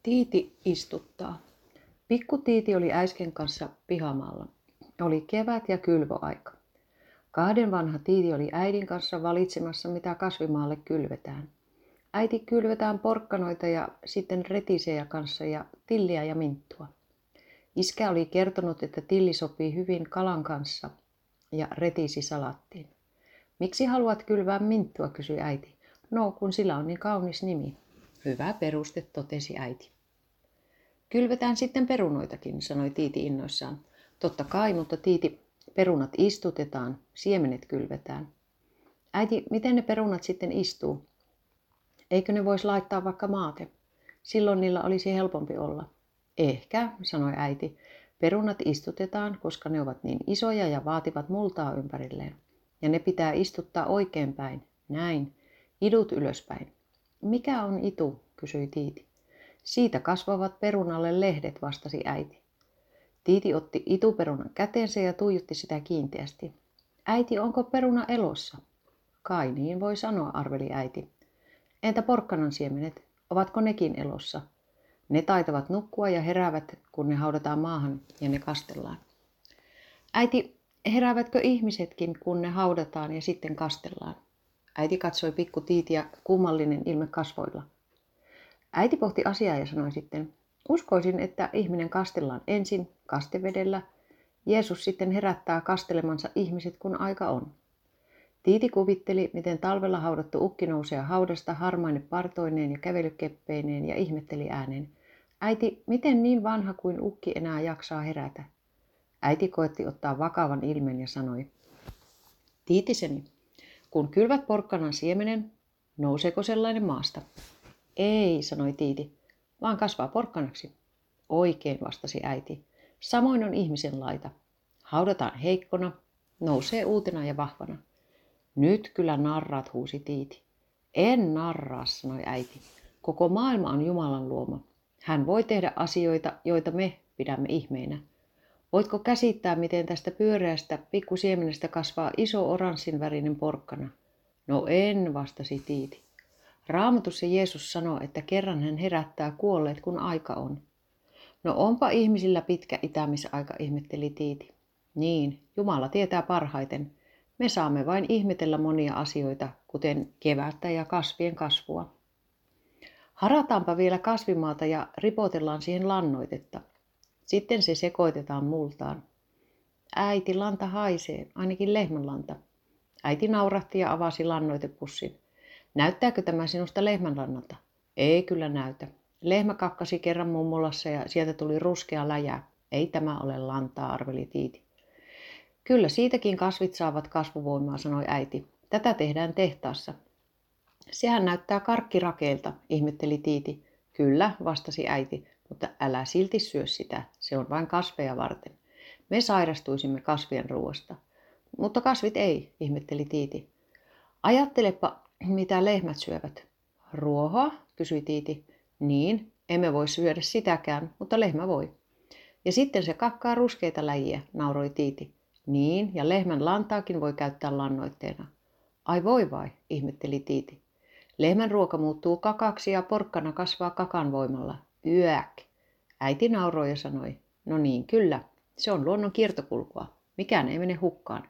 Tiiti istuttaa. Pikku Tiiti oli äisken kanssa pihamaalla. Oli kevät ja kylvöaika. 2 vanha Tiiti oli äidin kanssa valitsemassa, mitä kasvimaalle kylvetään. Äiti kylvetään porkkanoita ja sitten retisejä kanssa ja tilliä ja minttua. Iskä oli kertonut, että tilli sopii hyvin kalan kanssa ja retisi salattiin. Miksi haluat kylvää minttua, kysyi äiti. No, kun sillä on niin kaunis nimi. Hyvä peruste, totesi äiti. Kylvetään sitten perunoitakin, sanoi Tiiti innoissaan. Totta kai, mutta Tiiti, perunat istutetaan, siemenet kylvetään. Äiti, miten ne perunat sitten istuu? Eikö ne voisi laittaa vaikka maate? Silloin niillä olisi helpompi olla. Ehkä, sanoi äiti. Perunat istutetaan, koska ne ovat niin isoja ja vaativat multaa ympärilleen. Ja ne pitää istuttaa oikeinpäin. Näin. Idut ylöspäin. Mikä on itu, kysyi Tiiti. Siitä kasvavat perunalle lehdet, vastasi äiti. Tiiti otti ituperunan käteensä ja tuijotti sitä kiinteästi. Äiti, onko peruna elossa? Kai niin voi sanoa, arveli äiti. Entä porkkanan siemenet, ovatko nekin elossa? Ne taitavat nukkua ja heräävät, kun ne haudataan maahan ja ne kastellaan. Äiti, heräävätkö ihmisetkin, kun ne haudataan ja sitten kastellaan? Äiti katsoi pikku Tiitiä, kummallinen ilme kasvoilla. Äiti pohti asiaa ja sanoi sitten, uskoisin, että ihminen kastellaan ensin kastevedellä. Jeesus sitten herättää kastelemansa ihmiset, kun aika on. Tiiti kuvitteli, miten talvella haudattu ukki nousee haudasta harmaine partoineen ja kävelykeppeineen ja ihmetteli ääneen. Äiti, miten niin vanha kuin ukki enää jaksaa herätä? Äiti koetti ottaa vakavan ilmen ja sanoi, Tiitiseni, kun kylvät porkkanan siemenen, nouseeko sellainen maasta? Ei, sanoi Tiiti, vaan kasvaa porkkanaksi. Oikein, vastasi äiti. Samoin on ihmisen laita. Haudataan heikkona, nousee uutena ja vahvana. Nyt kyllä narraat, huusi Tiiti. En narraa, sanoi äiti. Koko maailma on Jumalan luoma. Hän voi tehdä asioita, joita me pidämme ihmeinä. Voitko käsittää, miten tästä pyöreästä pikkusiemenestä kasvaa iso oranssinvärinen porkkana? No en, vastasi Tiiti. Raamatussa Jeesus sanoo, että kerran hän herättää kuolleet, kun aika on. No onpa ihmisillä pitkä itämisaika, ihmetteli Tiiti. Niin, Jumala tietää parhaiten. Me saamme vain ihmetellä monia asioita, kuten kevättä ja kasvien kasvua. Harataanpa vielä kasvimaata ja ripotellaan siihen lannoitetta. Sitten se sekoitetaan multaan. Äiti, lanta haisee, ainakin lehmänlanta. Äiti naurahti ja avasi lannoitepussin. Näyttääkö tämä sinusta lehmänlannalta? Ei kyllä näytä. Lehmä kakkasi kerran mummolassa ja sieltä tuli ruskea läjä. Ei tämä ole lantaa, arveli Tiiti. Kyllä siitäkin kasvit saavat kasvuvoimaa, sanoi äiti. Tätä tehdään tehtaassa. Sehän näyttää karkkirakeelta, ihmetteli Tiiti. Kyllä, vastasi äiti, mutta älä silti syö sitä. Se on vain kasveja varten. Me sairastuisimme kasvien ruoasta. Mutta kasvit ei, ihmetteli Tiiti. Ajattelepa, mitä lehmät syövät. Ruohoa, kysyi Tiiti. Niin, emme voi syödä sitäkään, mutta lehmä voi. Ja sitten se kakkaa ruskeita läjiä, nauroi Tiiti. Niin, ja lehmän lantaakin voi käyttää lannoitteena. Ai voi vai, ihmetteli Tiiti. Lehmän ruoka muuttuu kakaksi ja porkkana kasvaa kakan voimalla. Yäk. Äiti nauroi ja sanoi, no niin, kyllä, se on luonnon kiertokulkua. Mikään ei mene hukkaan.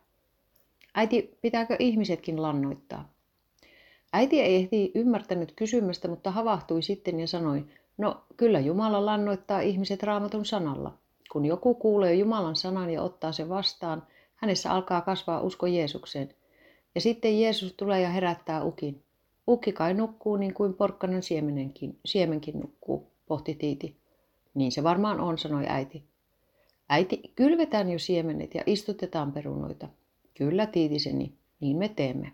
Äiti, pitääkö ihmisetkin lannoittaa? Äiti ei ehti ymmärtänyt kysymästä, mutta havahtui sitten ja sanoi, no kyllä Jumala lannoittaa ihmiset Raamatun sanalla. Kun joku kuulee Jumalan sanan ja ottaa sen vastaan, hänessä alkaa kasvaa usko Jeesukseen. Ja sitten Jeesus tulee ja herättää ukin. Ukki kai nukkuu niin kuin porkkanan siemenkin nukkuu, pohti Tiiti. Niin se varmaan on, sanoi äiti. Äiti, kylvetään jo siemenet ja istutetaan perunoita. Kyllä, Tiitiseni, niin me teemme.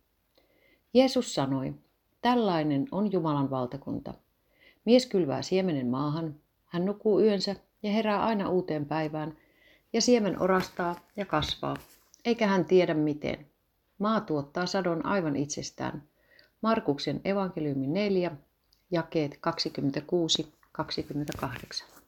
Jeesus sanoi, tällainen on Jumalan valtakunta. Mies kylvää siemenen maahan, hän nukkuu yönsä ja herää aina uuteen päivään, ja siemen orastaa ja kasvaa, eikä hän tiedä miten. Maa tuottaa sadon aivan itsestään. Markuksen evankeliumi 4, jakeet 26-28.